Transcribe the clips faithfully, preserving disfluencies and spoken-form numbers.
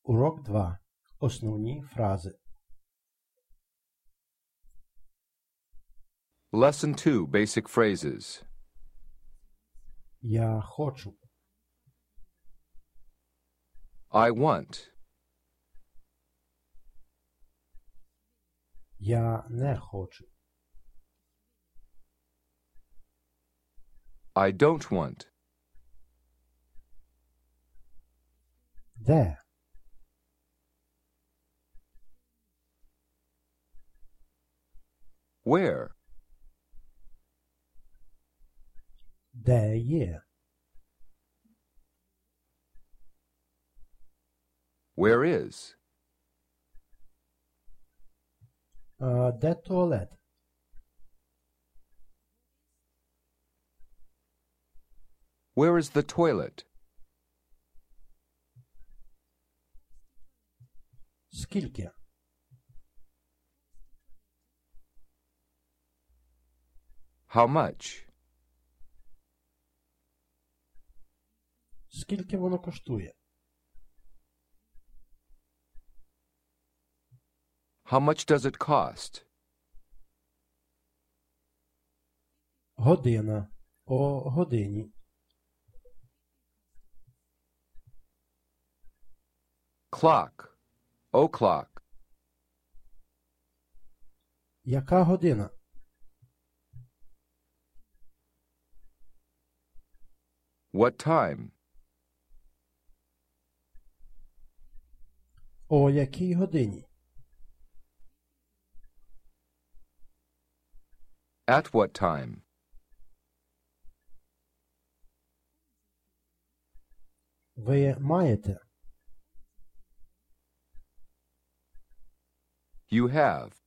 Урок два. Основні фрази. Lesson two, Basic Phrases. Я хочу. I want. Я не хочу. I don't want. Де? Where? Де є? Where is? А, де туалет? Where is the toilet? Скільки? How much? Скільки воно коштує? How much does it cost? Година. О годині. Clock. O'clock. Яка година? What time? О якій годині? At what time? Ви маєте? You have.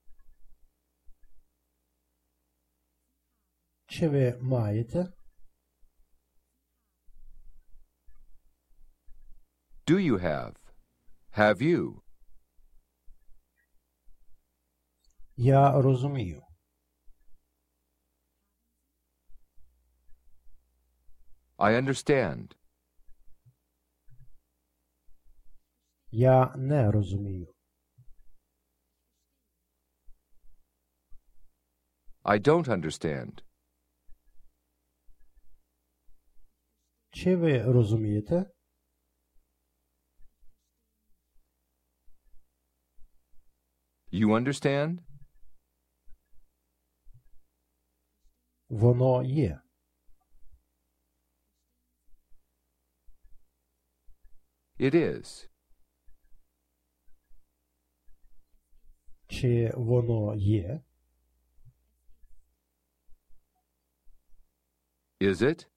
Чи ви маєте? Do you have? Have you? Я розумію. I understand. Я не розумію. I don't understand. Чи ви розумієте? You understand? Воно є. It is. Чи воно є? Is it?